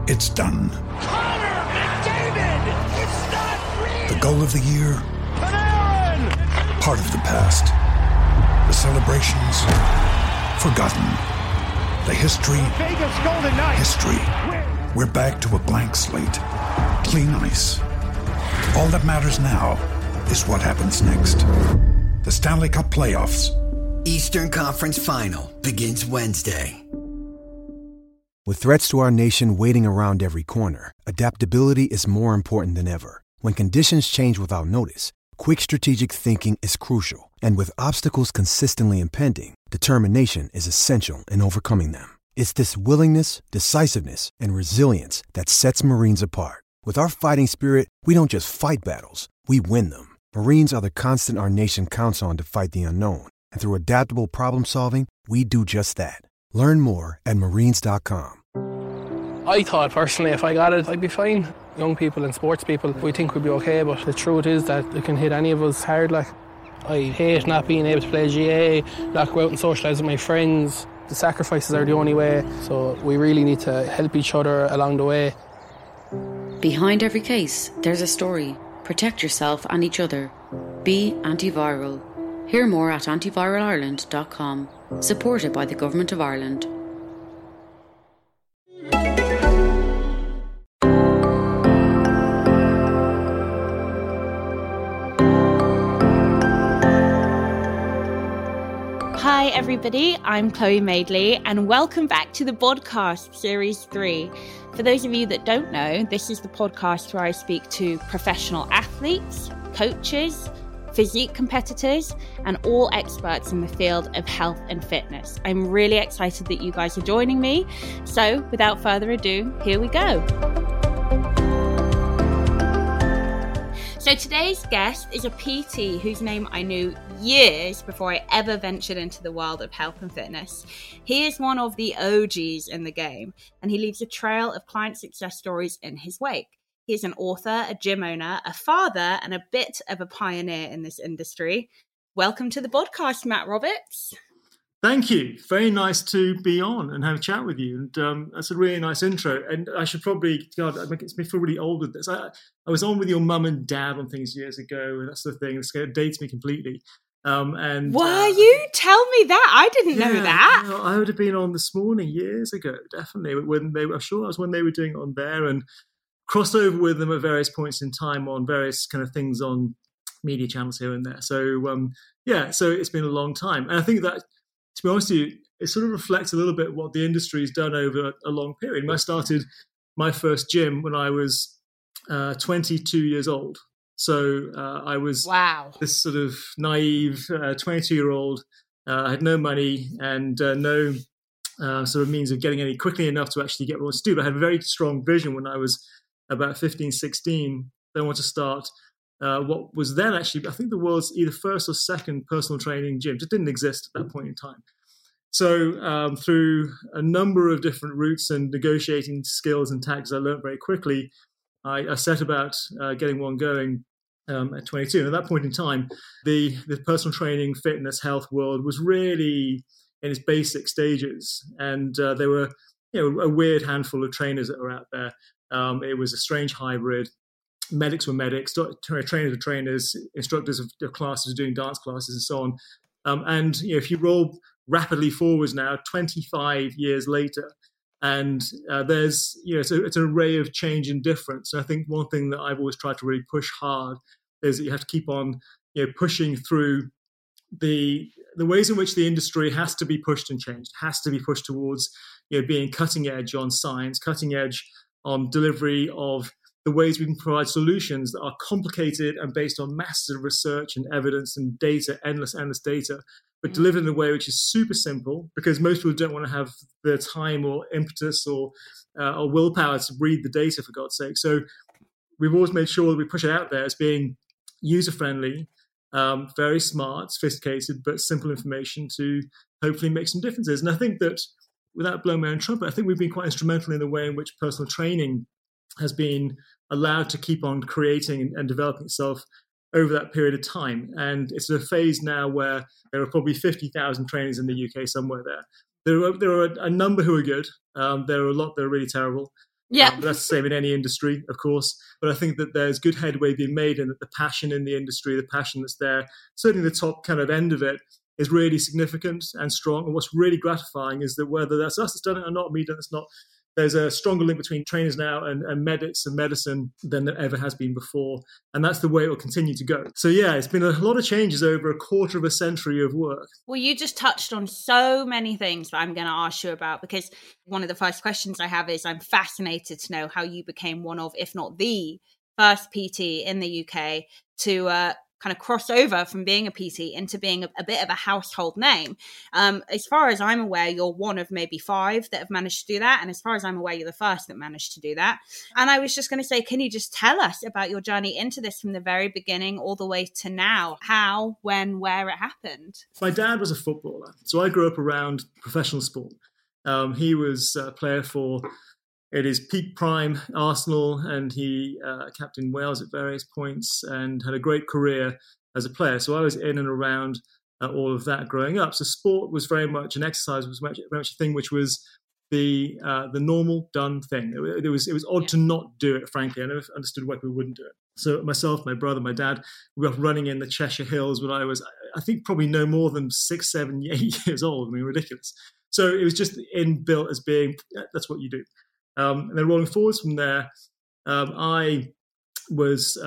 It's done. Connor McDavid! It's not real! The goal of the year? Panarin! Part of the past. The celebrations? Forgotten. The history? Vegas Golden Knights! History. We're back to a blank slate. Clean ice. All that matters now is what happens next. The Stanley Cup Playoffs. Eastern Conference Final begins Wednesday. With threats to our nation waiting around every corner, adaptability is more important than ever. When conditions change without notice, quick strategic thinking is crucial. And with obstacles consistently impending, determination is essential in overcoming them. It's this willingness, decisiveness, and resilience that sets Marines apart. With our fighting spirit, we don't just fight battles, we win them. Marines are the constant our nation counts on to fight the unknown. And through adaptable problem solving, we do just that. Learn more at marines.com. I thought personally if I got it, I'd be fine. Young people and sports people, we think we'd be okay, but the truth is that it can hit any of us hard. Like, I hate not being able to play GA, not go out and socialise with my friends. The sacrifices are the only way, so we really need to help each other along the way. Behind every case, there's a story. Protect yourself and each other. Be antiviral. Hear more at antiviralireland.com. Supported by the Government of Ireland. Hi everybody, I'm Chloe Madeley and welcome back to the podcast Series 3. For those of you that don't know, this is the podcast where I speak to professional athletes, coaches, physique competitors, and all experts in the field of health and fitness. I'm really excited that you guys are joining me. So without further ado, here we go. So today's guest is a PT whose name I knew years before I ever ventured into the world of health and fitness. He is one of the OGs in the game, and he leaves a trail of client success stories in his wake. He is an author, a gym owner, a father, and a bit of a pioneer in this industry. Welcome to the podcast, Matt Roberts. Thank you. Very nice to be on and have a chat with you. And that's a really nice intro. And I should probably, God, it makes me feel really old with this. I was on with your mum and dad on things years ago, and that sort of thing. It dates me completely. Were you? Tell me that. I didn't know that. You know, I would have been on This Morning years ago, definitely. When they were, I'm sure I was when they were doing it on there, and crossed over with them at various points in time on various kind of things on media channels here and there. So, so it's been a long time. And I think that, to be honest with you, it sort of reflects a little bit what the industry has done over a long period. I started my first gym when I was 22 years old. So I was this sort of naive 22-year-old. I had no money and no sort of means of getting any quickly enough to actually get what I wanted to do. But I had a very strong vision when I was about 15, 16. Then I wanted to start what was then actually, I think, the world's either first or second personal training gym. It didn't exist at that point in time. So through a number of different routes and negotiating skills and tactics I learned very quickly, I set about getting one going at 22. And at that point in time, the personal training, fitness, health world was really in its basic stages. And there were a weird handful of trainers that were out there. It was a strange hybrid. Medics were medics, trainers were trainers, instructors of classes were doing dance classes and so on. And if you roll rapidly forwards now, 25 years later, and there's it's an array of change and difference. And I think one thing that I've always tried to really push hard is that you have to keep on pushing through the ways in which the industry has to be pushed and changed, has to be pushed towards being cutting edge on science, cutting edge on delivery of the ways we can provide solutions that are complicated and based on massive research and evidence and data, endless data, but delivered in a way which is super simple, because most people don't want to have the time or impetus or willpower to read the data, for God's sake. So we've always made sure that we push it out there as being user-friendly, very smart, sophisticated, but simple information to hopefully make some differences. And I think that, without blowing my own trumpet, I think we've been quite instrumental in the way in which personal training has been allowed to keep on creating and developing itself over that period of time. And it's a phase now where there are probably 50,000 trainers in the UK somewhere there. There are a number who are good. There are a lot that are really terrible. Yeah. But that's the same in any industry, of course. But I think that there's good headway being made, and that the passion in the industry, the passion that's there, certainly the top kind of end of it, is really significant and strong. And what's really gratifying is that whether that's us that's done it or not, me done it's not, there's a stronger link between trainers now and medics and medicine than there ever has been before. And that's the way it will continue to go. So yeah, it's been a lot of changes over a quarter of a century of work. Well, you just touched on so many things that I'm going to ask you about, because one of the first questions I have is I'm fascinated to know how you became one of, if not the first PT in the UK to kind of cross over from being a PT into being a bit of a household name. As far as I'm aware, you're one of maybe 5 that have managed to do that. And as far as I'm aware, you're the first that managed to do that. And I was just going to say, can you just tell us about your journey into this from the very beginning all the way to now? How, when, where it happened? My dad was a footballer. So I grew up around professional sport. He was a player for, at his peak prime, Arsenal, and he captained Wales at various points and had a great career as a player. So I was in and around all of that growing up. So sport was very much, and exercise was very much a thing which was the normal done thing. It was odd to not do it, frankly. I never understood why people wouldn't do it. So myself, my brother, my dad, we were running in the Cheshire Hills when I was, I think, probably no more than 6, 7, 8 years old. I mean, ridiculous. So it was just inbuilt as being, that's what you do. And then rolling forwards from there, I was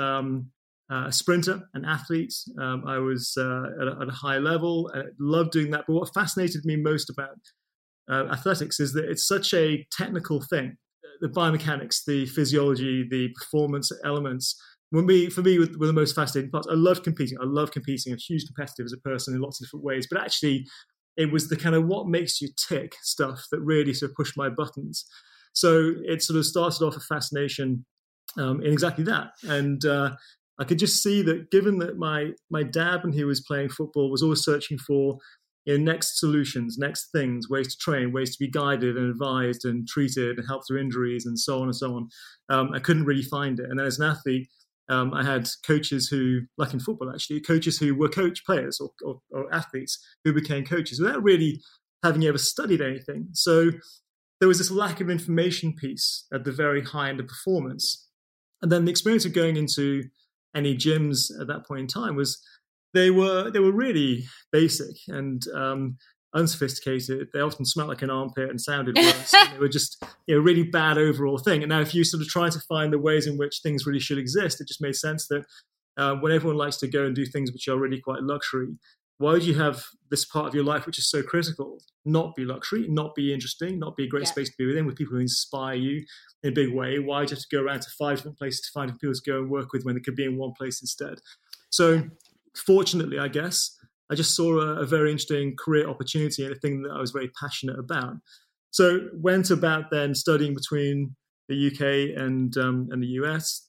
a sprinter, an athlete. I was at a high level. I loved doing that. But what fascinated me most about athletics is that it's such a technical thing. The biomechanics, the physiology, the performance elements. For me, were the most fascinating parts. I loved competing. I'm a huge competitive as a person in lots of different ways. But actually, it was the kind of what makes you tick stuff that really sort of pushed my buttons. So it sort of started off a fascination in exactly that. And I could just see that given that my dad, when he was playing football, was always searching for next solutions, next things, ways to train, ways to be guided and advised and treated and helped through injuries and so on and so on. I couldn't really find it. And then as an athlete, I had coaches who, like in football actually, coaches who were coach players or athletes who became coaches without really having ever studied anything. So there was this lack of information piece at the very high end of performance. And then the experience of going into any gyms at that point in time was they were really basic and unsophisticated. They often smelled like an armpit and sounded worse. And they were just really bad overall thing. And now if you sort of try to find the ways in which things really should exist, it just made sense that when everyone likes to go and do things which are really quite luxury, why would you have this part of your life, which is so critical, not be luxury, not be interesting, not be a great space to be within with people who inspire you in a big way? Why do you have to go around to 5 different places to find people to go and work with when they could be in one place instead? So fortunately, I guess, I just saw a very interesting career opportunity and a thing that I was very passionate about. So went about then studying between the UK and the US.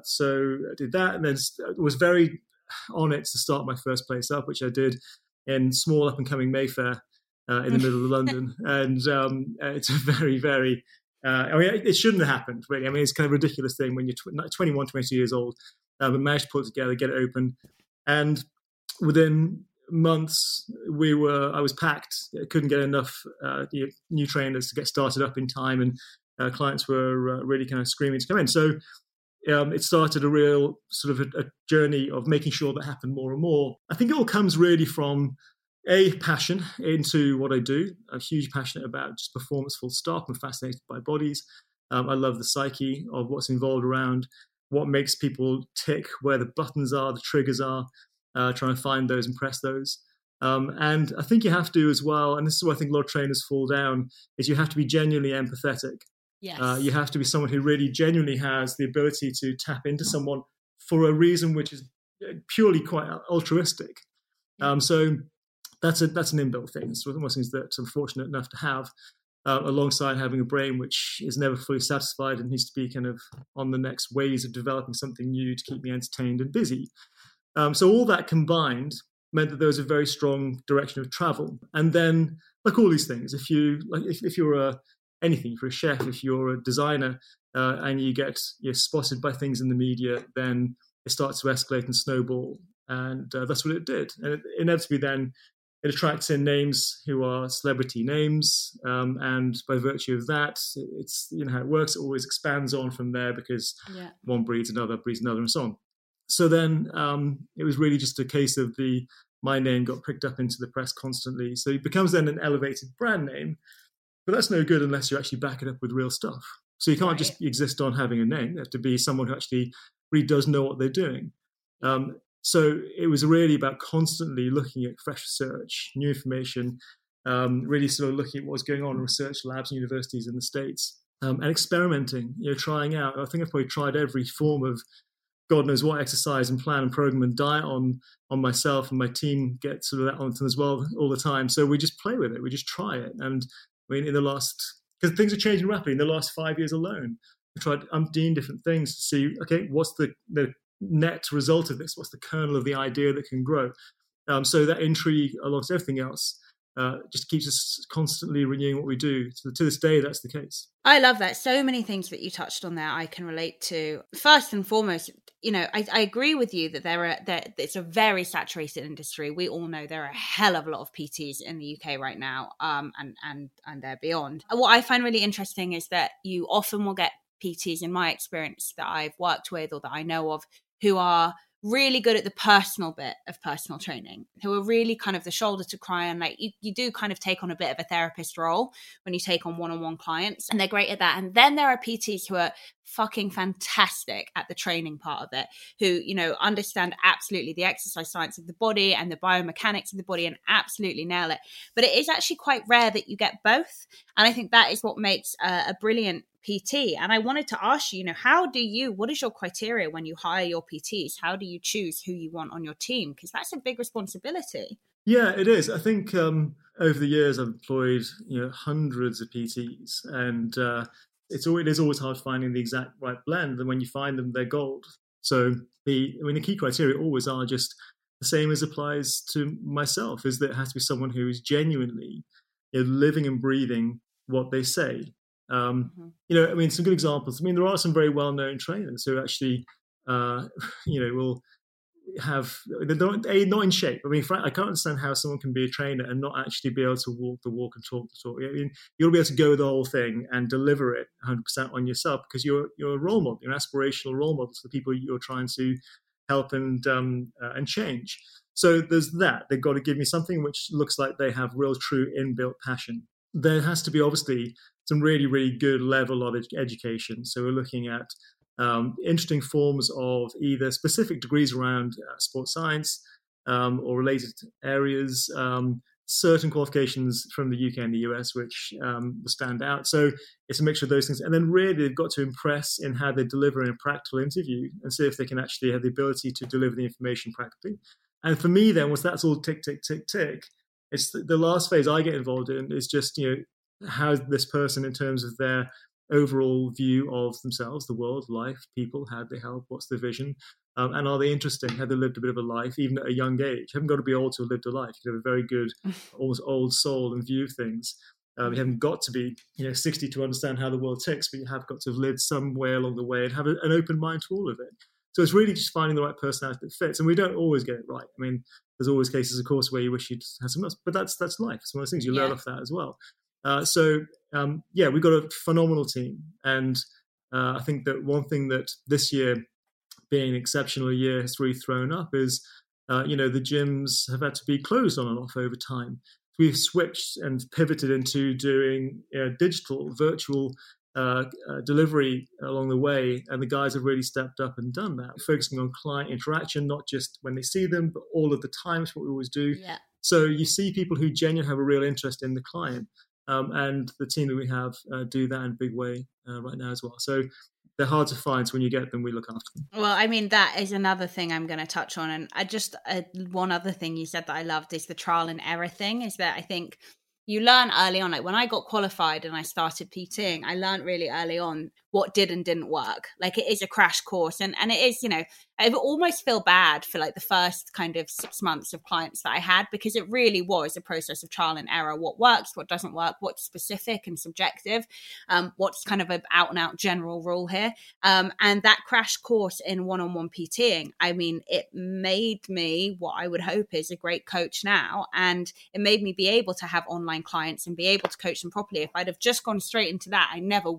So I did that and then was very on it to start my first place up, which I did in small up-and-coming Mayfair in the middle of London. And it's a very, very, it shouldn't have happened, really. I mean, it's kind of a ridiculous thing when you're 21, 22 years old, but managed to pull it together, get it open. And within months, I was packed. I couldn't get enough new trainers to get started up in time, and clients were really kind of screaming to come in. So it started a real sort of a journey of making sure that happened more and more. I think it all comes really from a passion into what I do. I'm hugely passionate about just performance full stop. I'm fascinated by bodies. I love the psyche of what's involved around what makes people tick, where the buttons are, the triggers are, trying to find those and press those. And I think you have to as well, and this is where I think a lot of trainers fall down, is you have to be genuinely empathetic. Yes. You have to be someone who really genuinely has the ability to tap into someone for a reason which is purely quite altruistic. So that's an inbuilt thing. It's one of those things that I'm fortunate enough to have, alongside having a brain which is never fully satisfied and needs to be kind of on the next ways of developing something new to keep me entertained and busy. So all that combined meant that there was a very strong direction of travel. And then, like all these things, if you're anything, if you're a chef, if you're a designer, and you're spotted by things in the media, then it starts to escalate and snowball. And that's what it did. And inevitably then, it attracts in names who are celebrity names, and by virtue of that, it's how it works. It always expands on from there because one breeds another, and so on. So then it was really just a case of my name got picked up into the press constantly. So it becomes then an elevated brand name, but that's no good unless you actually back it up with real stuff. So you can't just exist on having a name. You have to be someone who actually really does know what they're doing. So it was really about constantly looking at fresh research, new information, really sort of looking at what was going on in research labs and universities in the States, and experimenting, trying out. I think I've probably tried every form of God knows what exercise and plan and program and diet on myself, and my team get sort of that on as well all the time. So we just play with it. We just try it. And I mean, because things are changing rapidly in the last 5 years alone, we tried umpteen different things to see, okay, what's the net result of this? What's the kernel of the idea that can grow? So that intrigue, alongside everything else, just keeps us constantly renewing what we do. So to this day, that's the case. I love that. So many things that you touched on there I can relate to. First and foremost, I agree with you that it's a very saturated industry. We all know there are a hell of a lot of PTs in the UK right now, and they're beyond. What I find really interesting is that you often will get PTs, in my experience, that I've worked with or that I know of, who are really good at the personal bit of personal training, who are really kind of the shoulder to cry on. Like you do kind of take on a bit of a therapist role when you take on one-on-one clients, and they're great at that. And then there are PTs who are fucking fantastic at the training part of it, who, understand absolutely the exercise science of the body and the biomechanics of the body and absolutely nail it. But it is actually quite rare that you get both. And I think that is what makes a brilliant PT. And I wanted to ask you, what is your criteria when you hire your PTs? How do you choose who you want on your team? Because that's a big responsibility. Yeah, it is. I think over the years I've employed hundreds of PTs, and it is always hard finding the exact right blend. And when you find them, they're gold. So the key criteria always are just the same as applies to myself, is that it has to be someone who is genuinely living and breathing what they say. Some good examples. There are some very well-known trainers who actually, will have, they're not in shape. I can't understand how someone can be a trainer and not actually be able to walk the walk and talk the talk. You'll be able to go the whole thing and deliver it 100% on yourself, because you're a role model, you're an aspirational role model to the people you're trying to help and change. So there's that. They've got to give me something which looks like they have real, true inbuilt passion. There has to be obviously some really, really good level of education. So we're looking at interesting forms of either specific degrees around sports science or related areas, certain qualifications from the UK and the US, which will stand out. So it's a mixture of those things. And then really they've got to impress in how they deliver in a practical interview and see if they can actually have the ability to deliver the information practically. And for me then, once that's all tick, tick, tick, tick, it's the last phase I get involved in is just, how's this person in terms of their overall view of themselves, the world, life, people, how do they help, what's their vision, and are they interesting, have they lived a bit of a life, even at a young age. You haven't got to be old to have lived a life. You can have a very good, almost old soul and view of things. You haven't got to be 60 to understand how the world ticks, but you have got to have lived some way along the way and have an open mind to all of it. So it's really just finding the right personality that fits. And we don't always get it right. There's always cases, of course, where you wish you'd have someone else, but that's life. It's one of those things you learn off that as well. We've got a phenomenal team. And I think that one thing that this year, being an exceptional year, has really thrown up is, the gyms have had to be closed on and off over time. We've switched and pivoted into doing digital, virtual delivery along the way. And the guys have really stepped up and done that, focusing on client interaction, not just when they see them, but all of the times, what we always do. Yeah. So you see people who genuinely have a real interest in the client. And the team that we have do that in a big way right now as well. So they're hard to find. So when you get them, we look after them. Well, that is another thing I'm going to touch on. And one other thing you said that I loved is the trial and error thing, is that I think you learn early on. Like when I got qualified and I started PTing, I learned really early on what did and didn't work. Like it is a crash course, and it is, you know, I almost feel bad for like the first kind of 6 months of clients that I had, because it really was a process of trial and error. What works, what doesn't work, what's specific and subjective, what's kind of an out and out general rule here. And that crash course in one-on-one PTing, I mean, it made me what I would hope is a great coach now. And it made me be able to have online clients and be able to coach them properly. If I'd have just gone straight into that,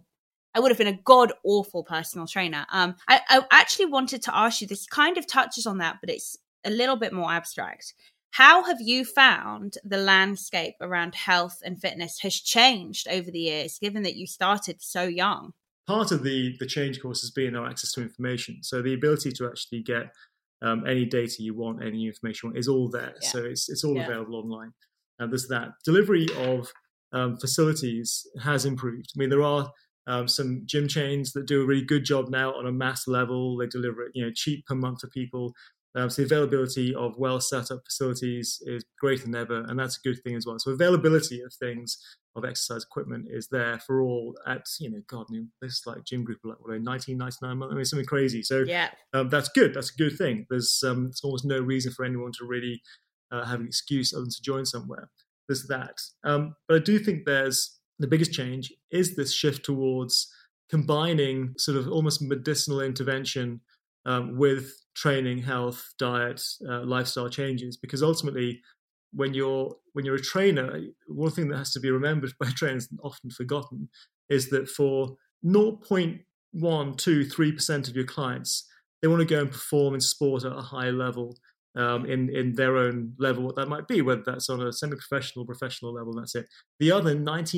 I would have been a god awful personal trainer. I actually wanted to ask you, this kind of touches on that, but it's a little bit more abstract. How have you found the landscape around health and fitness has changed over the years, given that you started so young? Part of the change course has been our access to information. So the ability to actually get any data you want, any information you want, is all there. Yeah. So it's all available online. There's that. Delivery of facilities has improved. I mean, there are some gym chains that do a really good job now on a mass level. They deliver it, you know, cheap per month for people. So the availability of well set up facilities is greater than ever, and that's a good thing as well. So availability of things, of exercise equipment, is there for all at, you know, God, I mean, this like gym group are like what, $19.99 a month. I mean, something crazy. So that's good. That's a good thing. There's almost no reason for anyone to really have an excuse other than to join somewhere. There's that. But I do think the biggest change is this shift towards combining sort of almost medicinal intervention with training, health, diet, lifestyle changes. Because ultimately, when you're a trainer, one thing that has to be remembered by trainers and often forgotten is that for 0.1, 2, 3% of your clients, they want to go and perform in sport at a high level. In their own level, what that might be, whether that's on a semi-professional, professional level, that's it. The other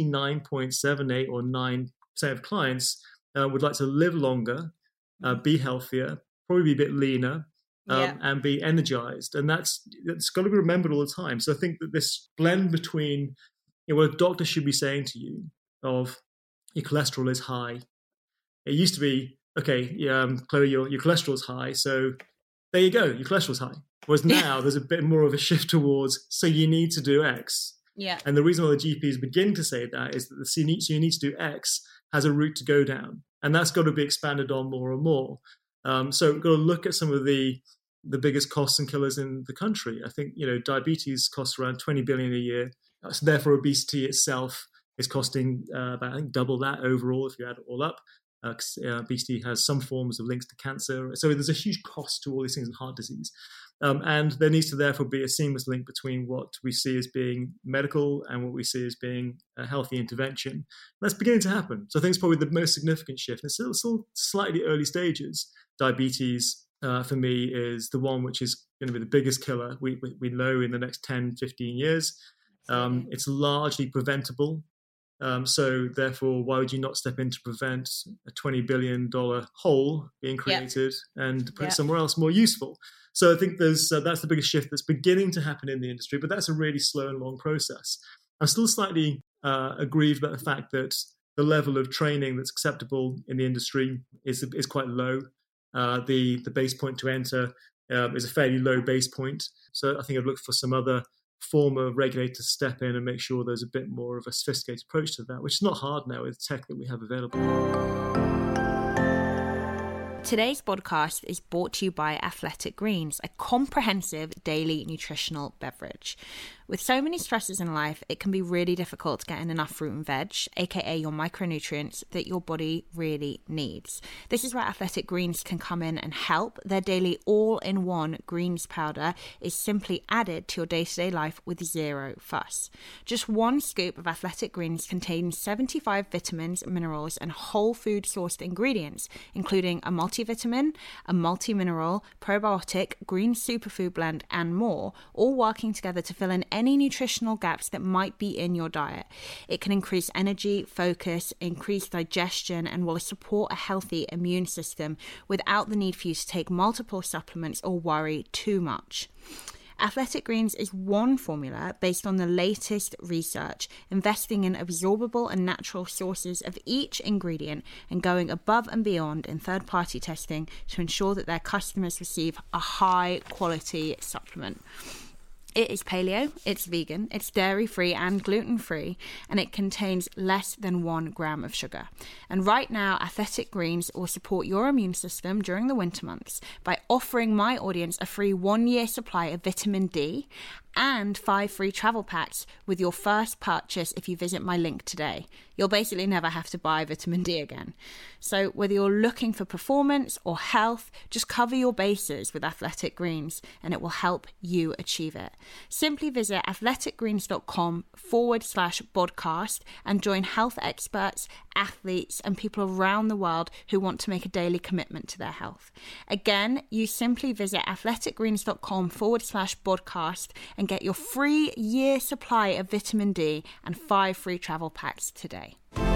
99.78 or 9% of clients would like to live longer, be healthier, probably be a bit leaner, and be energized. And it's got to be remembered all the time. So I think that this blend between, you know, what a doctor should be saying to you of your cholesterol is high. It used to be, okay, Chloe, your cholesterol is high, so there you go, your cholesterol's high. Whereas now there's a bit more of a shift towards, so you need to do X. Yeah. And the reason why the GPs begin to say that is that so you need to do X has a route to go down. And that's got to be expanded on more and more. So we've got to look at some of the biggest costs and killers in the country. I think, you know, diabetes costs around $20 billion a year. So therefore, obesity itself is costing about, I think, double that overall if you add it all up. Obesity has some forms of links to cancer. So there's a huge cost to all these things in heart disease. And there needs to therefore be a seamless link between what we see as being medical and what we see as being a healthy intervention. And that's beginning to happen. So I think it's probably the most significant shift. It's still slightly early stages. Diabetes, for me, is the one which is going to be the biggest killer we know in the next 10, 15 years. It's largely preventable. So therefore, why would you not step in to prevent a $20 billion hole being created and put it somewhere else more useful? So I think that's the biggest shift that's beginning to happen in the industry, but that's a really slow and long process. I'm still slightly aggrieved about the fact that the level of training that's acceptable in the industry is quite low. The base point to enter is a fairly low base point. So I think I'd look for some other form of regulator to step in and make sure there's a bit more of a sophisticated approach to that, which is not hard now with tech that we have available. Today's podcast is brought to you by Athletic Greens, a comprehensive daily nutritional beverage. With so many stresses in life, it can be really difficult getting enough fruit and veg, aka your micronutrients that your body really needs. This is where Athletic Greens can come in and help. Their daily all-in-one greens powder is simply added to your day-to-day life with zero fuss. Just one scoop of Athletic Greens contains 75 vitamins, minerals, and whole food sourced ingredients, including a multivitamin, a multi-mineral, probiotic, green superfood blend, and more, all working together to fill in any nutritional gaps that might be in your diet. It can increase energy, focus, increase digestion, and will support a healthy immune system without the need for you to take multiple supplements or worry too much. Athletic Greens is one formula based on the latest research, investing in absorbable and natural sources of each ingredient and going above and beyond in third-party testing to ensure that their customers receive a high-quality supplement. It is paleo, it's vegan, it's dairy-free and gluten-free, and it contains less than 1 gram of sugar. And right now, Athletic Greens will support your immune system during the winter months by offering my audience a free 1-year supply of vitamin D and 5 free travel packs with your first purchase if you visit my link today. You'll basically never have to buy vitamin D again. So whether you're looking for performance or health, just cover your bases with Athletic Greens and it will help you achieve it. Simply visit athleticgreens.com/podcast and join health experts, athletes, and people around the world who want to make a daily commitment to their health. Again, you simply visit athleticgreens.com/podcast and get your free year supply of vitamin D and 5 free travel packs today.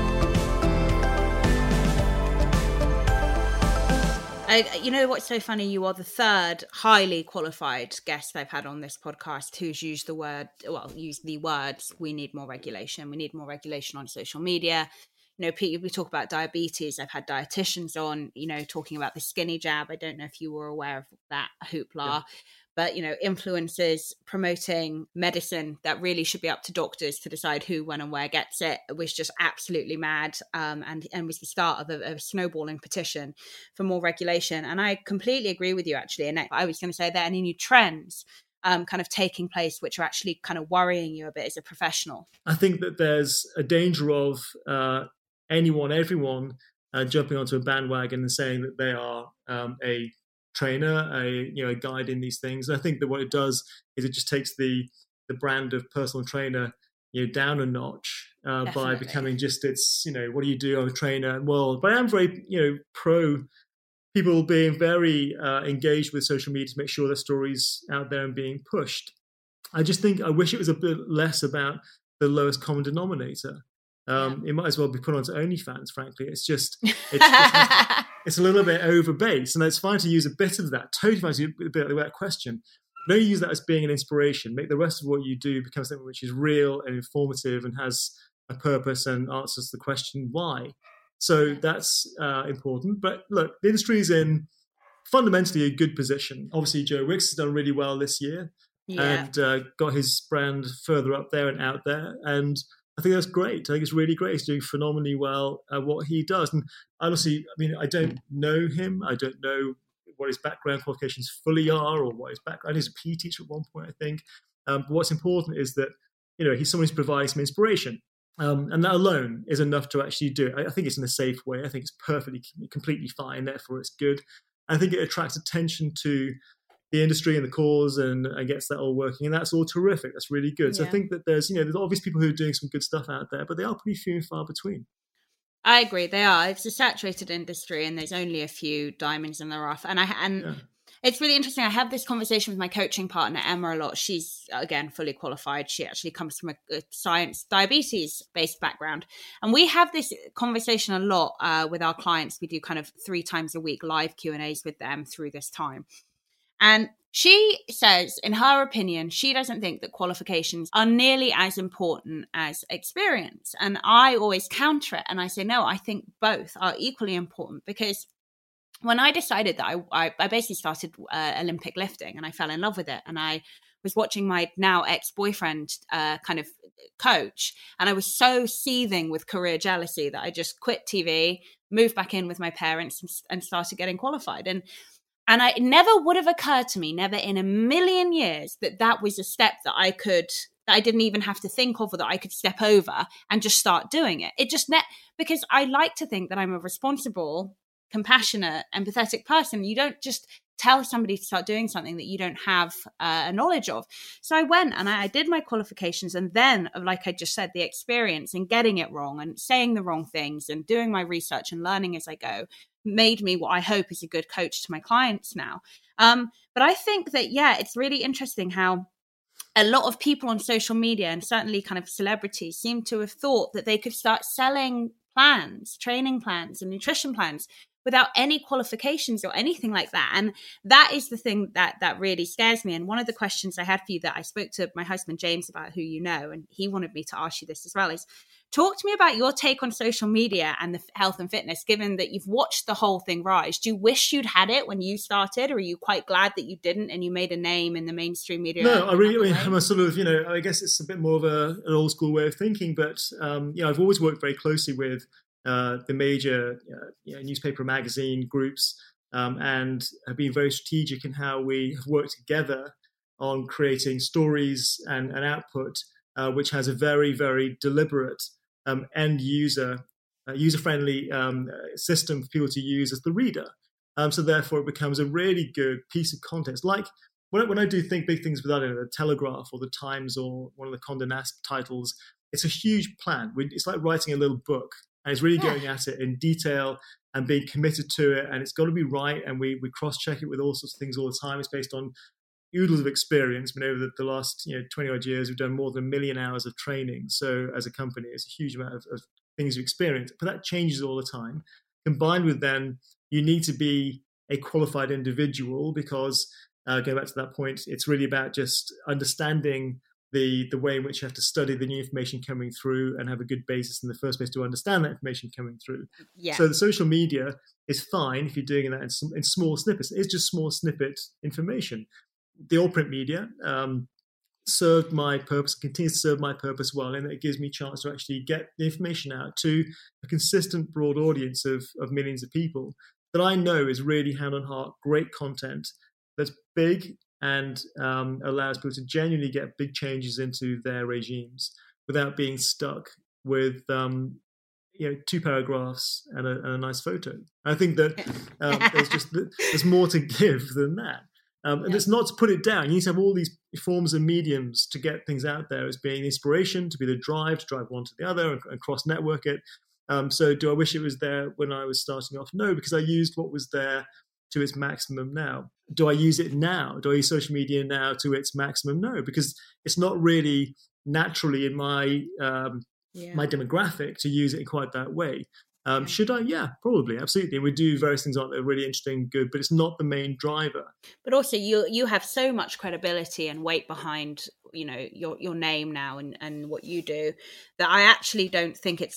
You know what's so funny? You are the third highly qualified guest I've had on this podcast who's used the words, we need more regulation. We need more regulation on social media. You know, Pete, we talk about diabetes. I've had dietitians on, you know, talking about the skinny jab. I don't know if you were aware of that hoopla. Yeah. But, you know, influencers promoting medicine that really should be up to doctors to decide who, when and where gets it was just absolutely mad, and was the start of a snowballing petition for more regulation. And I completely agree with you, actually. And I was going to say, are there any new trends kind of taking place which are actually kind of worrying you a bit as a professional? I think that there's a danger of everyone jumping onto a bandwagon and saying that they are a trainer, a guide in these things. And I think that what it does is it just takes the brand of personal trainer down a notch by becoming just what do you do? I'm a trainer. Well, but I am very pro people being very engaged with social media to make sure their stories out there and being pushed. I just think I wish it was a bit less about the lowest common denominator. It might as well be put onto OnlyFans, frankly. It's a little bit overbased, and it's fine to use a bit of that. Totally fine to use a bit of that question. But don't use that as being an inspiration. Make the rest of what you do become something which is real and informative and has a purpose and answers the question why. So that's important. But look, the industry is in fundamentally a good position. Obviously, Joe Wicks has done really well this year and got his brand further up there and out there. And I think that's great. I think it's really great. He's doing phenomenally well at what he does. And honestly, I don't know him. I don't know what his background qualifications fully are or what his background. He's a PE teacher at one point, I think. But what's important is that, he's someone who's providing some inspiration. And that alone is enough to actually do it. I think it's in a safe way. I think it's completely fine. Therefore, it's good. I think it attracts attention to the industry and the cause and gets that all working. And that's all terrific. That's really good. So I think that there's obvious people who are doing some good stuff out there, but they are pretty few and far between. I agree. They are. It's a saturated industry and there's only a few diamonds in the rough. And it's really interesting. I have this conversation with my coaching partner, Emma, a lot. She's, again, fully qualified. She actually comes from a science, diabetes-based background. And we have this conversation a lot with our clients. We do kind of 3 times a week live Q&As with them through this time. And she says, in her opinion, she doesn't think that qualifications are nearly as important as experience. And I always counter it. And I say, no, I think both are equally important, because when I decided that I basically started Olympic lifting and I fell in love with it. And I was watching my now ex-boyfriend kind of coach. And I was so seething with career jealousy that I just quit TV, moved back in with my parents and started getting qualified. And it never would have occurred to me, never in a million years, that was a step that I didn't even have to think of, or that I could step over and just start doing it. Because I like to think that I'm a responsible, compassionate, empathetic person. You don't just tell somebody to start doing something that you don't have a knowledge of. So I went and I did my qualifications, and then, like I just said, the experience and getting it wrong and saying the wrong things and doing my research and learning as I go made me what I hope is a good coach to my clients now. But I think that, it's really interesting how a lot of people on social media, and certainly kind of celebrities, seem to have thought that they could start selling plans, training plans and nutrition plans without any qualifications or anything like that. And that is the thing that really scares me. And one of the questions I had for you that I spoke to my husband, James, about, who you know, and he wanted me to ask you this as well, is talk to me about your take on social media and the health and fitness, given that you've watched the whole thing rise. Do you wish you'd had it when you started, or are you quite glad that you didn't and you made a name in the mainstream media? No, I'm a sort of, I guess it's a bit more of an old school way of thinking, but, I've always worked very closely with the major newspaper magazine groups and have been very strategic in how we have worked together on creating stories and output, which has a very, very deliberate end user-friendly system for people to use as the reader. So therefore it becomes a really good piece of content. It's like when I do think big things with, I don't know, the Telegraph or the Times or one of the Condé Nast titles, it's a huge plan. It's like writing a little book. And it's really going at it in detail and being committed to it. And it's got to be right. And we cross-check it with all sorts of things all the time. It's based on oodles of experience. I mean, over the last 20-odd years, we've done more than 1 million hours of training. So as a company, it's a huge amount of things you experience. But that changes all the time. Combined with then, you need to be a qualified individual because, going back to that point, it's really about just understanding the way in which you have to study the new information coming through and have a good basis in the first place to understand that information coming through. Yeah. So the social media is fine if you're doing that in small snippets. It's just small snippet information. The old print media served my purpose, continues to serve my purpose well, and it gives me a chance to actually get the information out to a consistent, broad audience of millions of people that I know is really hand on heart, great content that's big and allows people to genuinely get big changes into their regimes without being stuck with 2 paragraphs and a nice photo. I think that there's more to give than that. And it's not to put it down. You need to have all these forms and mediums to get things out there as being inspiration, to be the drive, to drive one to the other and cross-network it. So do I wish it was there when I was starting off? No, because I used what was there to its maximum now. Do I use it now? Do I use social media now to its maximum? No, because it's not really naturally in my my demographic to use it in quite that way. Should I? Yeah, probably, absolutely. We do various things that are really interesting, good, but it's not the main driver. But also, you have so much credibility and weight behind, your name now and what you do, that I actually don't think it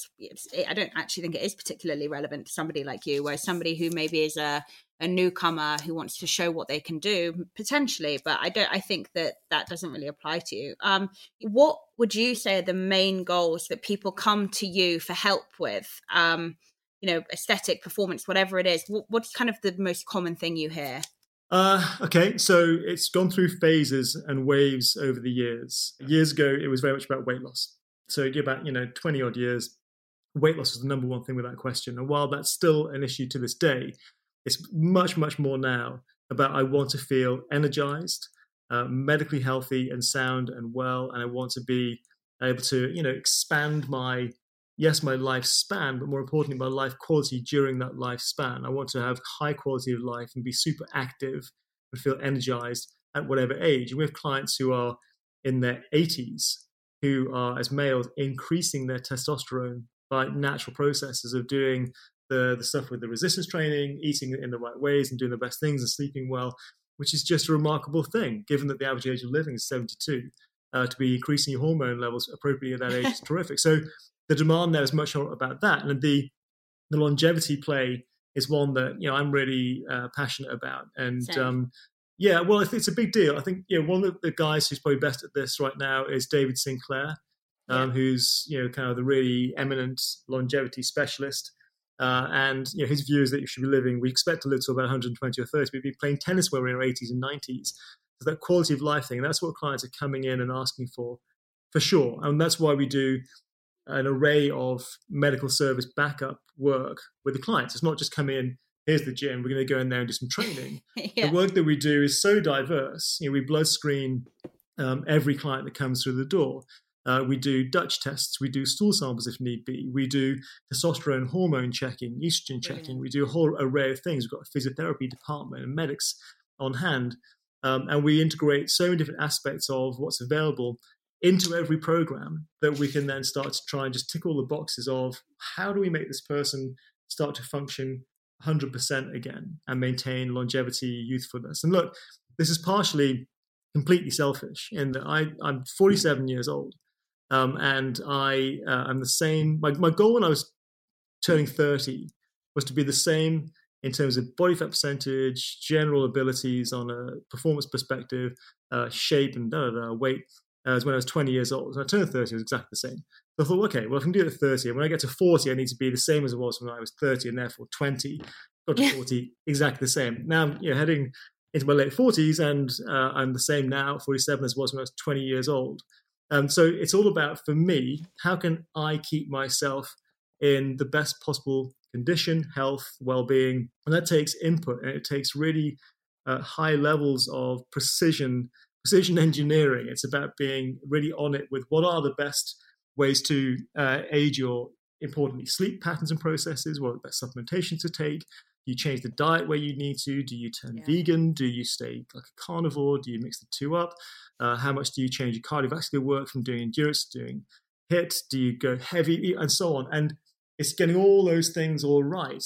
is particularly relevant to somebody like you, where somebody who maybe is a newcomer who wants to show what they can do potentially, but I think that doesn't really apply to you. What would you say are the main goals that people come to you for help with? Aesthetic, performance, whatever it is. What's kind of the most common thing you hear? Okay, so it's gone through phases and waves over the years. Years ago, it was very much about weight loss. So about 20 odd years, weight loss was the number one thing without question. And while that's still an issue to this day, it's much, much more now about I want to feel energized, medically healthy and sound and well, and I want to be able to, expand my lifespan, but more importantly, my life quality during that lifespan. I want to have high quality of life and be super active and feel energized at whatever age. And we have clients who are in their 80s who are, as males, increasing their testosterone by natural processes of doing the stuff with the resistance training, eating in the right ways and doing the best things and sleeping well, which is just a remarkable thing, given that the average age of living is 72. To be increasing your hormone levels appropriately at that age is terrific. So the demand there is much more about that. And the longevity play is one that, I'm really passionate about. And well, I think it's a big deal. I think, one of the guys who's probably best at this right now is David Sinclair, who's, kind of the really eminent longevity specialist. And his view is that you should be living, we expect to live to about 120 or 30, but be playing tennis when we're in our 80s and 90s. So that quality of life thing, that's what clients are coming in and asking for sure. And that's why we do an array of medical service backup work with the clients. It's not just come in, here's the gym, we're going to go in there and do some training. The work that we do is so diverse. We blood screen every client that comes through the door. We do Dutch tests. We do stool samples if need be. We do testosterone hormone checking, estrogen checking. We do a whole array of things. We've got a physiotherapy department and medics on hand. And we integrate so many different aspects of what's available into every program that we can then start to try and just tick all the boxes of how do we make this person start to function 100% again and maintain longevity, youthfulness. And look, this is partially completely selfish in that I'm 47 years old, and I'm the same. My goal when I was turning 30 was to be the same in terms of body fat percentage, general abilities on a performance perspective, shape and weight, as when I was 20 years old. When I turned 30, it was exactly the same. So I thought, okay, well, if I can do it at 30, and when I get to 40, I need to be the same as I was when I was 30, and therefore 20, got to 40, exactly the same. Now, heading into my late 40s, and I'm the same now, 47, as I was when I was 20 years old. So it's all about, for me, how can I keep myself in the best possible condition, health, well-being, and that takes input, and it takes really high levels of precision engineering. It's about being really on it with what are the best ways to aid your, importantly, sleep patterns and processes, what are the best supplementation to take. Do you change the diet where you need to? Do you turn vegan? Do you stay like a carnivore? Do you mix the two up? How much do you change your cardiovascular work from doing endurance to doing HIIT? Do you go heavy, and so on? And it's getting all those things all right,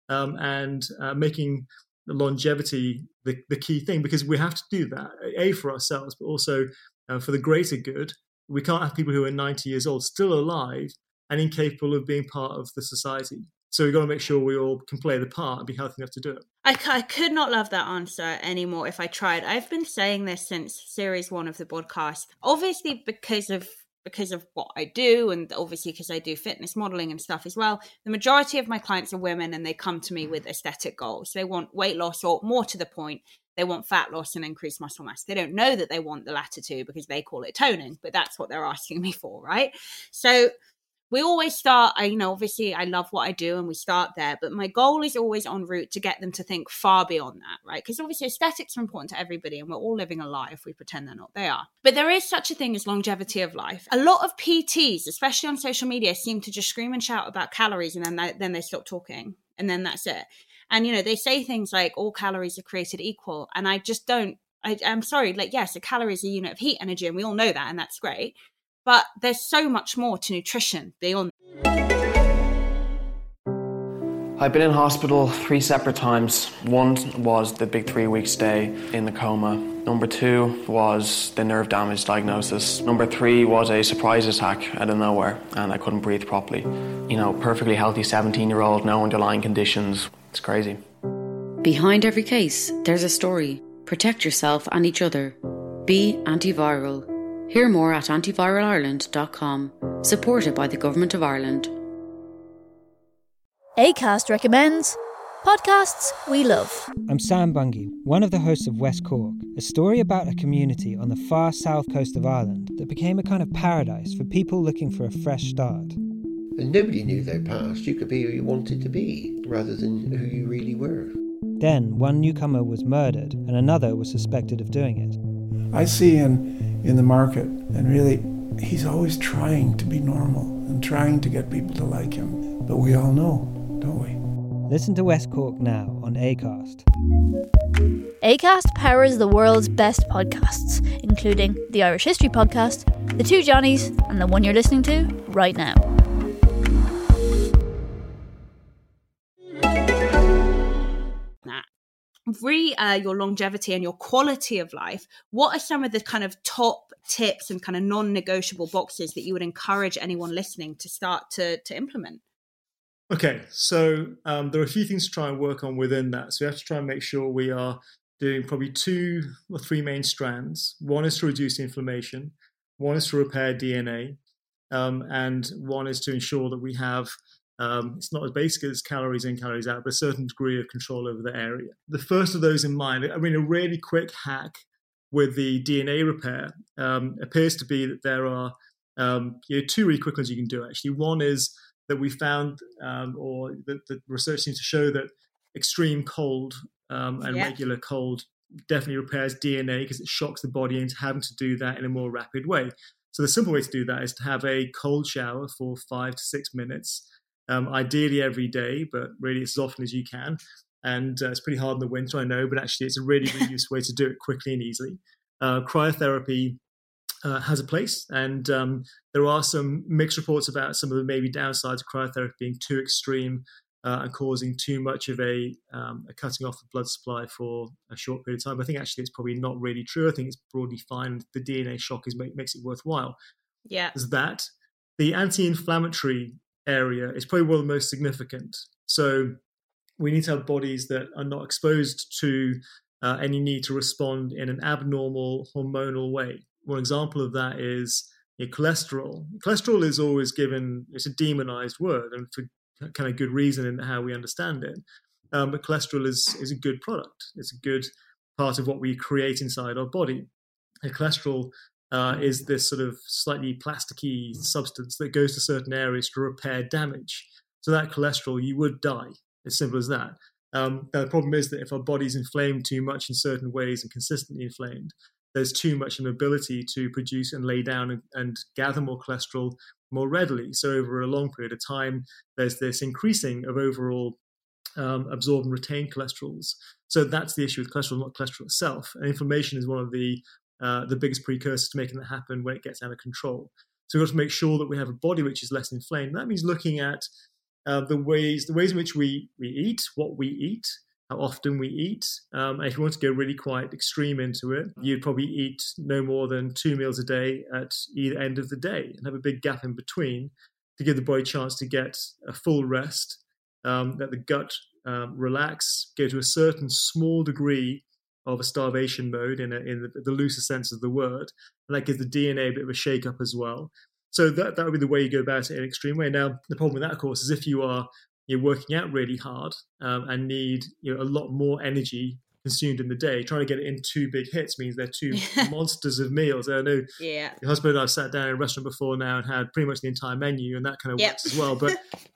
and making the longevity the key thing, because we have to do that, A, for ourselves, but also for the greater good. We can't have people who are 90 years old still alive and incapable of being part of the society. So we've got to make sure we all can play the part and be healthy enough to do it. I could not love that answer anymore if I tried. I've been saying this since series 1 of the podcast, obviously because of what I do, and obviously because I do fitness modeling and stuff as well. The majority of my clients are women, and they come to me with aesthetic goals. They want weight loss, or more to the point, they want fat loss and increased muscle mass. They don't know that they want the latter two because they call it toning, but that's what they're asking me for, right? So we always start, obviously I love what I do and we start there, but my goal is always en route to get them to think far beyond that, right? Because obviously aesthetics are important to everybody and we're all living a lie if we pretend they're not. They are. But there is such a thing as longevity of life. A lot of PTs, especially on social media, seem to just scream and shout about calories and then they stop talking and then that's it. And, they say things like all calories are created equal. And I just don't, I'm sorry, yes, a calorie is a unit of heat energy and we all know that and that's great. But there's so much more to nutrition beyond. I've been in hospital 3 separate times. One was the big 3-week stay in the coma. Number 2 was the nerve damage diagnosis. Number 3 was a surprise attack out of nowhere and I couldn't breathe properly. Perfectly healthy 17-year-old, no underlying conditions. It's crazy. Behind every case, there's a story. Protect yourself and each other. Be antiviral. Hear more at antiviralarland.com, supported by the Government of Ireland. Acast recommends podcasts we love. I'm Sam Bungie, one of the hosts of West Cork, a story about a community on the far south coast of Ireland that became a kind of paradise for people looking for a fresh start. And nobody knew their past. You could be who you wanted to be, rather than who you really were. Then one newcomer was murdered and another was suspected of doing it. I see in the market, and really he's always trying to be normal and trying to get people to like him. But we all know, don't we? Listen to West Cork now on Acast. Acast powers the world's best podcasts, including the Irish History Podcast, The Two Johnnies, and the one you're listening to right now. Your longevity and your quality of life, what are some of the kind of top tips and kind of non-negotiable boxes that you would encourage anyone listening to start to implement? Okay, so there are a few things to try and work on within that. So we have to try and make sure we are doing probably 2 or 3 main strands. One is to reduce inflammation, one is to repair DNA, and one is to ensure that we have it's not as basic as calories in, calories out, but a certain degree of control over the area. The first of those in mind, a really quick hack with the DNA repair appears to be that there are 2 really quick ones you can do, actually. One is that we found, or that the research seems to show that extreme cold and regular cold definitely repairs DNA because it shocks the body into having to do that in a more rapid way. So the simple way to do that is to have a cold shower for 5 to 6 minutes, ideally every day, but really as often as you can. And it's pretty hard in the winter, I know, but actually it's a really, really useful way to do it quickly and easily. Cryotherapy has a place, and there are some mixed reports about some of the maybe downsides of cryotherapy being too extreme and causing too much of a cutting off the blood supply for a short period of time. I think actually it's probably not really true. I think it's broadly fine. The DNA shock makes it worthwhile. Yeah. Is that the anti-inflammatory area is probably one of the most significant. So we need to have bodies that are not exposed to any need to respond in an abnormal hormonal way. One example of that is cholesterol. Cholesterol is always given, it's a demonized word, and for kind of good reason in how we understand it. But cholesterol is a good product. It's a good part of what we create inside our body. And cholesterol is this sort of slightly plasticky substance that goes to certain areas to repair damage. So that cholesterol, you would die. As simple as that. Now the problem is that if our body's inflamed too much in certain ways and consistently inflamed, there's too much inability to produce and lay down and gather more cholesterol more readily. So over a long period of time, there's this increasing of overall absorbed and retained cholesterols. So that's the issue with cholesterol, not cholesterol itself. And inflammation is one of the biggest precursors to making that happen when it gets out of control. So we've got to make sure that we have a body which is less inflamed. That means looking at the ways in which we eat, what we eat, how often we eat. And if you want to go really quite extreme into it, you'd probably eat no more than 2 meals a day at either end of the day and have a big gap in between to give the body a chance to get a full rest, let the gut relax, go to a certain small degree of a starvation mode in the looser sense of the word. And that gives the DNA a bit of a shake-up as well. So that would be the way you go about it in an extreme way. Now, the problem with that, of course, is if you're working out really hard and need a lot more energy consumed in the day, trying to get it in 2 big hits means they're 2 monsters of meals. I know your husband and I have sat down in a restaurant before now and had pretty much the entire menu, and that kind of works as well. But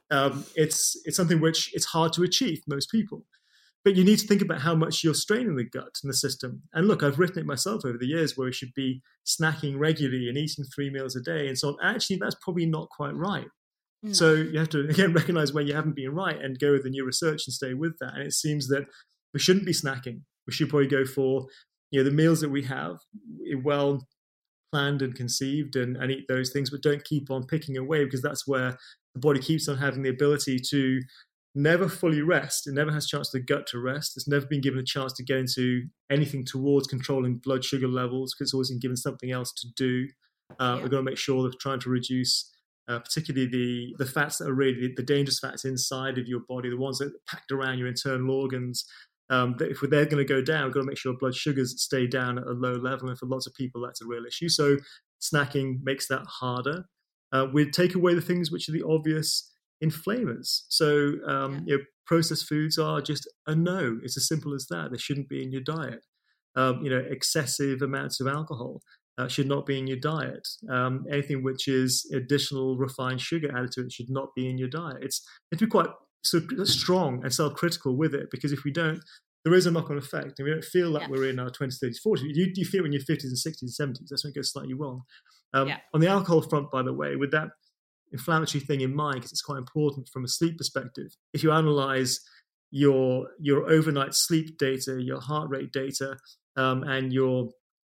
it's something which it's hard to achieve for most people. But you need to think about how much you're straining the gut and the system. And look, I've written it myself over the years where we should be snacking regularly and eating 3 meals a day and so on. Actually, that's probably not quite right. Mm. So you have to, again, recognize when you haven't been right and go with the new research and stay with that. And it seems that we shouldn't be snacking. We should probably go for the meals that we have, well planned and conceived, and eat those things, but don't keep on picking away, because that's where the body keeps on having the ability to never fully rest. It never has a chance for the gut to rest. It's never been given a chance to get into anything towards controlling blood sugar levels, because it's always been given something else to do. We've got to make sure that we're trying to reduce particularly the fats that are really the dangerous fats inside of your body, the ones that are packed around your internal organs. That if they're going to go down, we've got to make sure blood sugars stay down at a low level. And for lots of people, that's a real issue. So snacking makes that harder. We'd take away the things which are the obvious inflamers. So processed foods are just a no. It's as simple as that. They shouldn't be in your diet. Excessive amounts of alcohol should not be in your diet. Anything which is additional refined sugar added to it should not be in your diet. It's to be quite strong and self-critical with it, because if we don't, there is a knock-on effect, and we don't feel like we're in our 20s, 30s, 40s. You feel it in your 50s and 60s and 70s. That's when it goes slightly wrong. On the alcohol front, by the way, with that inflammatory thing in mind, because it's quite important from a sleep perspective. If you analyze your overnight sleep data, your heart rate data, and your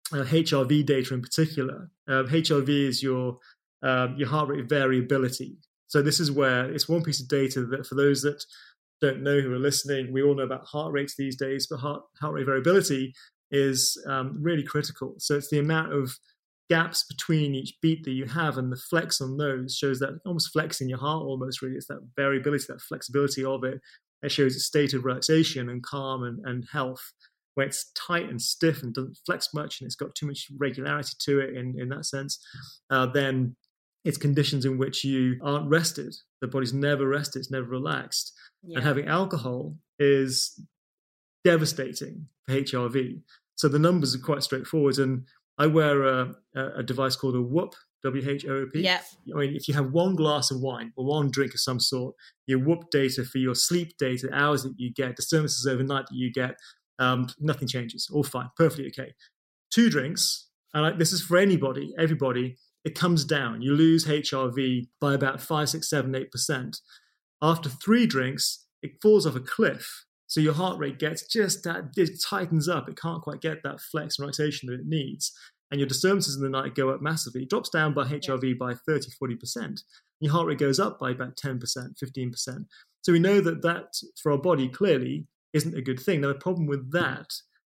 HRV data in particular, HRV is your heart rate variability. So this is where it's one piece of data that, for those that don't know who are listening, we all know about heart rates these days, but heart rate variability is really critical. So it's the amount of gaps between each beat that you have, and the flex on those shows that almost flex in your heart almost, really. It's that variability, that flexibility of it. It shows a state of relaxation and calm and health. When it's tight and stiff and doesn't flex much and it's got too much regularity to it in that sense, then it's conditions in which you aren't rested. The body's never rested, it's never relaxed. And having alcohol is devastating for HRV. So the numbers are quite straightforward. And I wear a device called a Whoop, W-H-O-O-P. Yeah. I mean, if you have one glass of wine or one drink of some sort, your Whoop data for your sleep data, hours that you get, disturbances overnight that you get, nothing changes. All fine, perfectly okay. 2 drinks, and this is for anybody, everybody, it comes down. You lose HRV by about 5, 6, 7, 8%. After 3 drinks, it falls off a cliff. So your heart rate gets just that, it tightens up. It can't quite get that flex and relaxation that it needs. And your disturbances in the night go up massively. It drops down by HRV by 30, 40%. Your heart rate goes up by about 10%, 15%. So we know that for our body clearly isn't a good thing. Now, the problem with that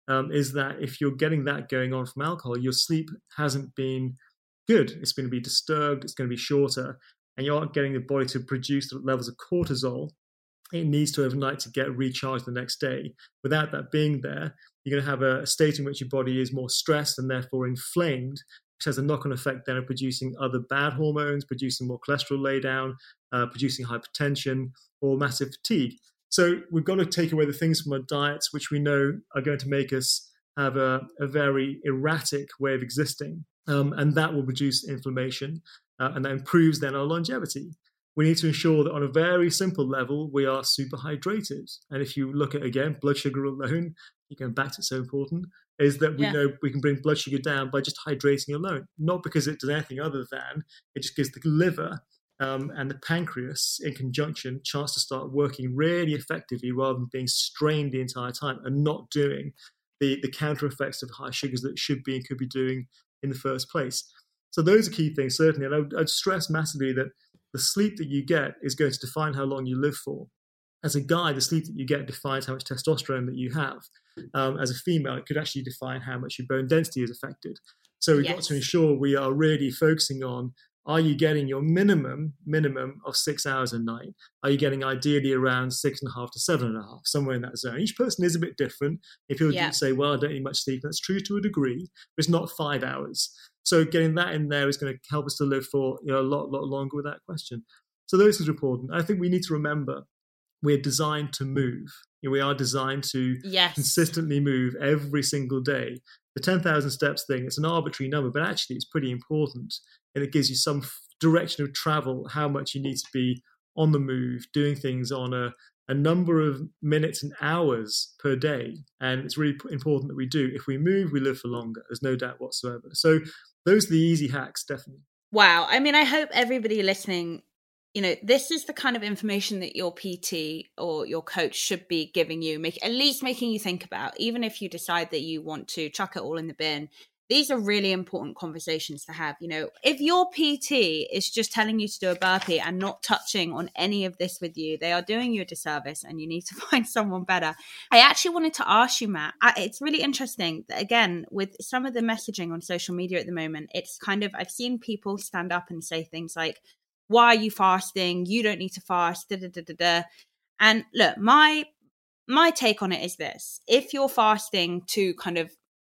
is that if you're getting that going on from alcohol, your sleep hasn't been good. It's going to be disturbed. It's going to be shorter. And you aren't getting the body to produce the levels of cortisol it needs to overnight to get recharged the next day. Without that being there, you're going to have a state in which your body is more stressed and therefore inflamed, which has a knock-on effect then of producing other bad hormones, producing more cholesterol laydown, producing hypertension or massive fatigue. So we've got to take away the things from our diets which we know are going to make us have a very erratic way of existing, and that will reduce inflammation, and that improves then our longevity. We need to ensure that on a very simple level, we are super hydrated. And if you look at, again, blood sugar alone, going back to it's so important, is that we know we can bring blood sugar down by just hydrating alone. Not because it does anything other than it just gives the liver and the pancreas in conjunction chance to start working really effectively rather than being strained the entire time and not doing the counter effects of high sugars that it should be and could be doing in the first place. So those are key things, certainly. And I'd stress massively that the sleep that you get is going to define how long you live for. As a guy, the sleep that you get defines how much testosterone that you have. As a female, it could actually define how much your bone density is affected. So we've got to ensure we are really focusing on, are you getting your minimum of 6 hours a night? Are you getting ideally around 6.5 to 7.5, somewhere in that zone? Each person is a bit different. If people do say, well, I don't need much sleep, that's true to a degree, but it's not 5 hours. So getting that in there is going to help us to live for a lot longer without question. So those things are important. I think we need to remember we're designed to move. We are designed to consistently move every single day. The 10,000 steps thing, it's an arbitrary number, but actually it's pretty important. And it gives you some direction of travel, how much you need to be on the move, doing things on a number of minutes and hours per day. And it's really important that we do. If we move, we live for longer. There's no doubt whatsoever. So those are the easy hacks, definitely. Wow. I mean, I hope everybody listening, this is the kind of information that your PT or your coach should be giving you, at least making you think about, even if you decide that you want to chuck it all in the bin. These are really important conversations to have. If your PT is just telling you to do a burpee and not touching on any of this with you, they are doing you a disservice and you need to find someone better. I actually wanted to ask you, Matt, it's really interesting that, again, with some of the messaging on social media at the moment, it's kind of, I've seen people stand up and say things like, why are you fasting? You don't need to fast, da, da, da, da, da. And look, my take on it is this. If you're fasting to kind of,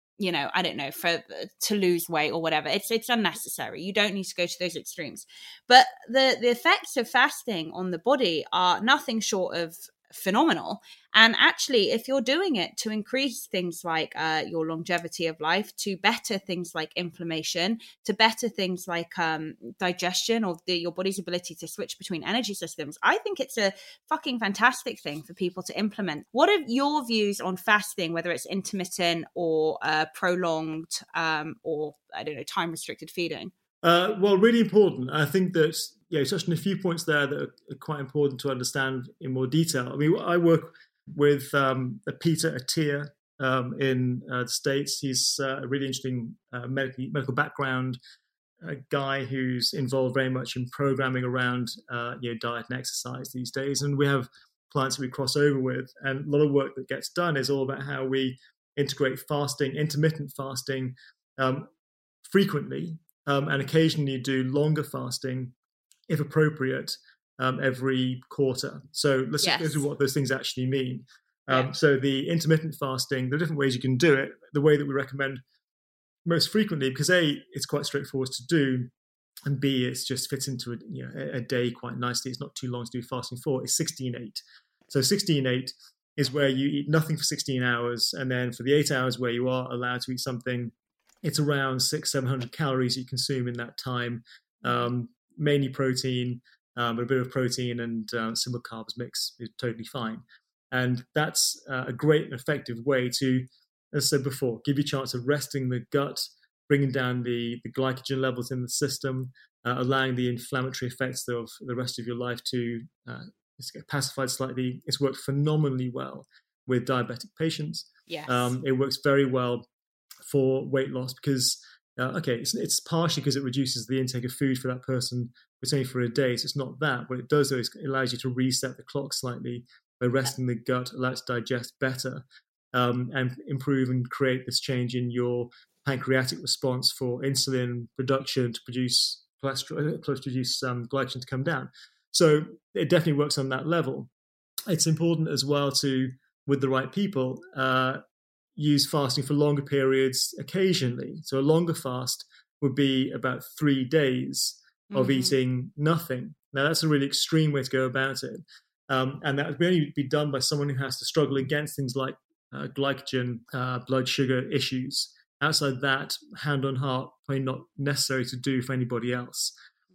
I don't know, to lose weight or whatever, it's unnecessary. You don't need to go to those extremes. But the effects of fasting on the body are nothing short of phenomenal. And actually, if you're doing it to increase things like your longevity of life, to better things like inflammation, to better things like digestion or your body's ability to switch between energy systems, I think it's a fucking fantastic thing for people to implement. What are your views on fasting, whether it's intermittent or prolonged or, I don't know, time-restricted feeding? Well, really important. I think that you touched on a few points there that are quite important to understand in more detail. I mean, I work with Peter Attia in the States. He's a really interesting medical background guy who's involved very much in programming around diet and exercise these days. And we have clients that we cross over with, and a lot of work that gets done is all about how we integrate fasting, intermittent fasting, frequently, and occasionally do longer fasting, if appropriate, every quarter. So let's go through what those things actually mean. So the intermittent fasting, there are different ways you can do it. The way that we recommend most frequently, because A, it's quite straightforward to do, and B, it just fits into a day quite nicely. It's not too long to do fasting for. It's 16-8. So 16-8 is where you eat nothing for 16 hours, and then for the 8 hours where you are allowed to eat something, it's around 600-700 calories you consume in that time, mainly protein, but a bit of protein and simple carbs mix is totally fine. And that's a great and effective way to, as I said before, give you a chance of resting the gut, bringing down the glycogen levels in the system, allowing the inflammatory effects of the rest of your life to get pacified slightly. It's worked phenomenally well with diabetic patients. Yes. It works very well for weight loss because Okay, it's partially because it reduces the intake of food for that person. It's only for a day, so it's not that. What it does, though, is it allows you to reset the clock slightly by resting the gut, allow it to digest better, and improve and create this change in your pancreatic response for insulin production to produce cholesterol, produce glycogen to come down. So it definitely works on that level. It's important as well to, with the right people, use fasting for longer periods occasionally. So a longer fast would be about 3 days of eating nothing. Now, that's a really extreme way to go about it. And that would only be done by someone who has to struggle against things like glycogen, blood sugar issues. Outside that, hand on heart, probably not necessary to do for anybody else.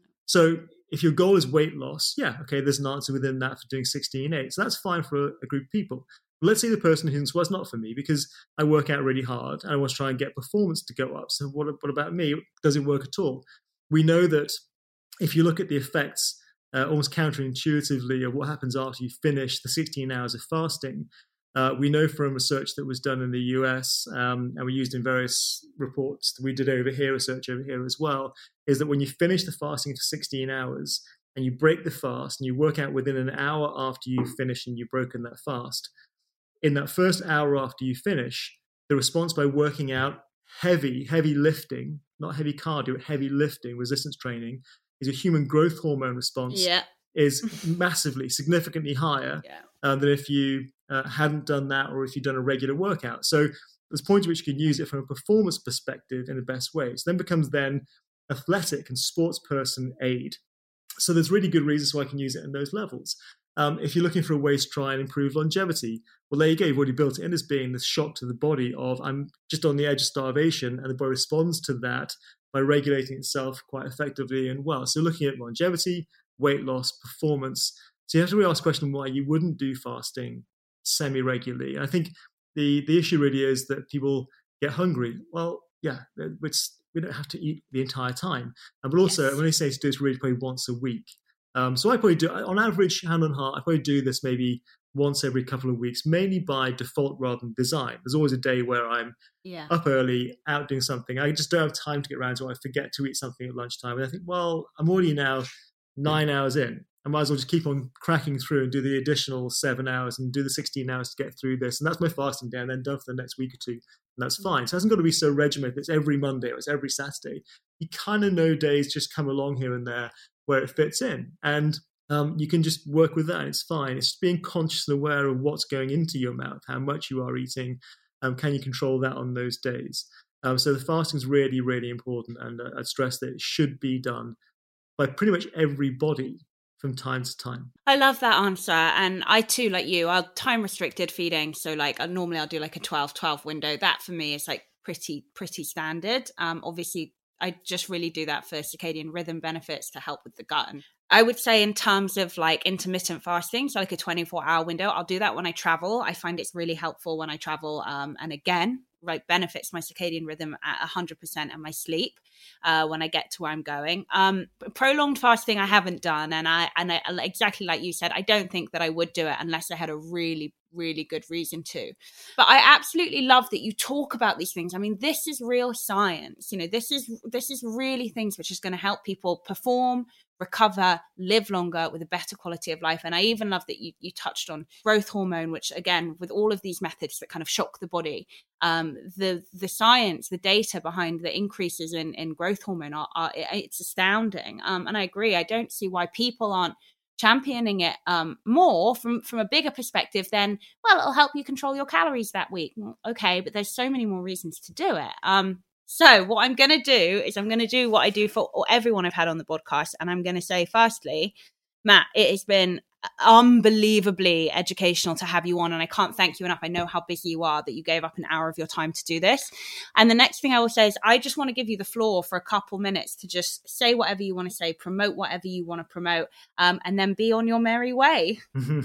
So if your goal is weight loss, yeah, okay, there's an answer within that for doing 16-8. So that's fine for a group of people. But let's say the person who thinks, well, it's not for me because I work out really hard and I want to try and get performance to go up. So what about me? Does it work at all? We know that if you look at the effects almost counterintuitively of what happens after you finish the 16 hours of fasting, we know from research that was done in the US and we used in various reports that we did over here, research over here as well, is that when you finish the fasting for 16 hours and you break the fast and you work out within an hour after you've finished and you've broken that fast, in that first hour after you finish, the response by working out heavy lifting, not heavy cardio, but heavy lifting, resistance training, is a human growth hormone response is massively, significantly higher than if you hadn't done that or if you'd done a regular workout. So there's points at which you can use it from a performance perspective in the best way. So then becomes then athletic and sports person aid. So there's really good reasons why I can use it in those levels. If you're looking for a way to try and improve longevity, well, there you go. You've already built it in as being this shock to the body of I'm just on the edge of starvation, and the body responds to that by regulating itself quite effectively and well. So looking at longevity, weight loss, performance. So you have to really ask the question why you wouldn't do fasting semi-regularly. I think the issue really is that people get hungry. Well, yeah, we don't have to eat the entire time. But also, when they say to do this really probably once a week. So I probably do, on average, hand on heart, I probably do this maybe once every couple of weeks, mainly by default rather than design. There's always a day where I'm up early, out doing something. I just don't have time to get around to it. I forget to eat something at lunchtime. And I think, well, I'm already now 9 hours in. I might as well just keep on cracking through and do the additional 7 hours and do the 16 hours to get through this. And that's my fasting day and then done for the next week or two. And that's fine. So it hasn't got to be so regimented. It's every Monday or it's every Saturday. You kind of know days just come along here and there where it fits in. And you can just work with that. It's fine. It's just being conscious and aware of what's going into your mouth, how much you are eating. Can you control that on those days? So the fasting is really, really important. And I'd stress that it should be done by pretty much everybody from time to time. I love that answer. And I too, like you, I'll time restricted feeding. So like normally I'll do like a 12-12 window. That for me is like pretty standard. Obviously I just really do that for circadian rhythm benefits to help with the gut. And I would say in terms of like intermittent fasting, so like a 24-hour window, I'll do that when I travel. I find it's really helpful when I travel. And again, right, benefits my circadian rhythm at 100% and my sleep when I get to where I'm going. Prolonged fasting I haven't done, and I exactly like you said, I don't think that I would do it unless I had a really good reason to. But I absolutely love that you talk about these things. I mean, this is real science. You know, this is really things which is going to help people perform, recover, live longer with a better quality of life. And I even love that you touched on growth hormone, which again, with all of these methods that kind of shock the body, the science, the data behind the increases in growth hormone are it's astounding. And I agree. I don't see why people aren't championing it more from a bigger perspective than, well, it'll help you control your calories that week. Okay, but there's so many more reasons to do it. So what I'm going to do is I'm going to do what I do for everyone I've had on the podcast. And I'm going to say, firstly, Matt, it has been unbelievably educational to have you on. And I can't thank you enough. I know how busy you are that you gave up an hour of your time to do this. And the next thing I will say is I just want to give you the floor for a couple minutes to just say whatever you want to say, promote whatever you want to promote, and then be on your merry way.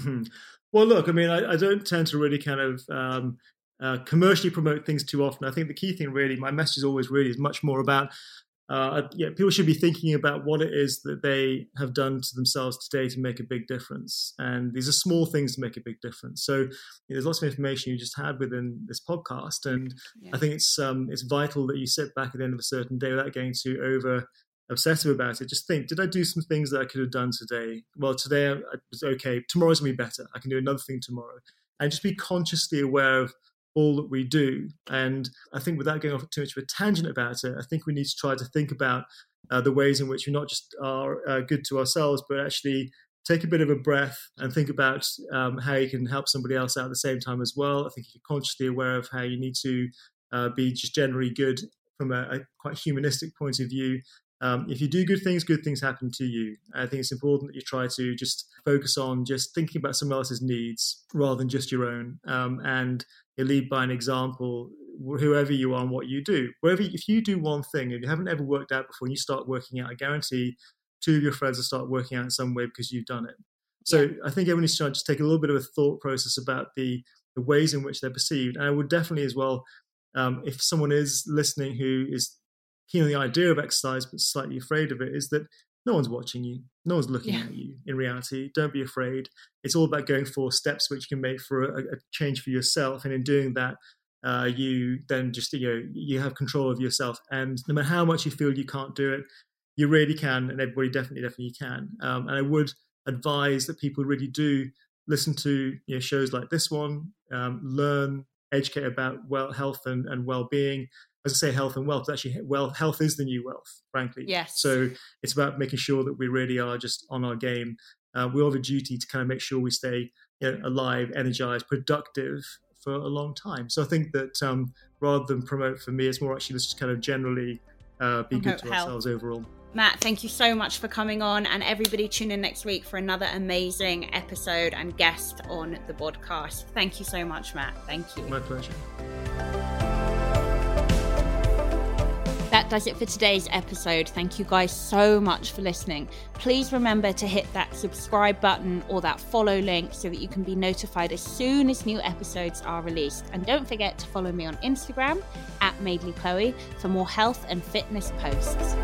Well, look, I mean, I don't tend to really kind of commercially promote things too often. I think the key thing really, my message is always really is much more about people should be thinking about what it is that they have done to themselves today to make a big difference. And these are small things to make a big difference. So there's lots of information you just had within this podcast. And I think it's vital that you sit back at the end of a certain day without getting too over obsessive about it. Just think, did I do some things that I could have done today? Well, today I was okay. Tomorrow's going to be better. I can do another thing tomorrow. And just be consciously aware of all that we do. And I think without going off too much of a tangent about it, I think we need to try to think about the ways in which we not just are good to ourselves, but actually take a bit of a breath and think about how you can help somebody else out at the same time as well. I think if you're consciously aware of how you need to be just generally good from a quite humanistic point of view, if you do good things happen to you. I think it's important that you try to just focus on just thinking about someone else's needs rather than just your own. And you lead by an example, whoever you are and what you do. If you do one thing and you haven't ever worked out before and you start working out, I guarantee 2 of your friends will start working out in some way because you've done it. So I think everyone needs to try to just take a little bit of a thought process about the ways in which they're perceived. And I would definitely as well, if someone is listening who is keen on the idea of exercise but slightly afraid of it, is that no one's watching you, no one's looking at you in reality. Don't be afraid. It's all about going for steps which you can make for a change for yourself, and in doing that you then just you have control of yourself, and no matter how much you feel you can't do it, you really can, and everybody definitely can. And I would advise that people really do listen to shows like this one, learn, educate about health and well-being. As I say, health and wealth, actually, health is the new wealth, frankly. Yes. So it's about making sure that we really are just on our game. We all have a duty to kind of make sure we stay alive, energized, productive for a long time. So I think that rather than promote, for me, it's more actually just kind of generally be good to ourselves overall. Matt, thank you so much for coming on, and everybody tune in next week for another amazing episode and guest on the podcast. Thank you so much, Matt. Thank you. My pleasure. That does it for today's episode. Thank you guys so much for listening. Please remember to hit that subscribe button or that follow link so that you can be notified as soon as new episodes are released. And don't forget to follow me on Instagram @MadeleyChloe for more health and fitness posts.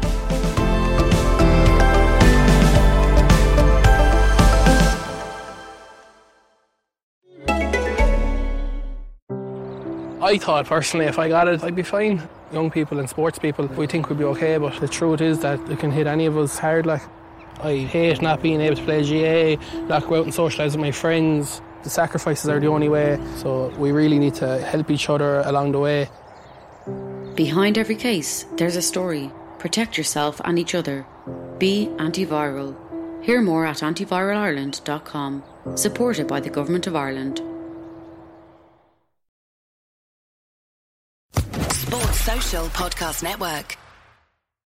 I thought personally if I got it, I'd be fine. Young people and sports people, we think we'd be okay, but the truth is that it can hit any of us hard. Like, I hate not being able to play GAA, not go out and socialise with my friends. The sacrifices are the only way, so we really need to help each other along the way. Behind every case, there's a story. Protect yourself and each other. Be antiviral. Hear more at antiviralarland.com. Supported by the Government of Ireland. Sports Social Podcast Network.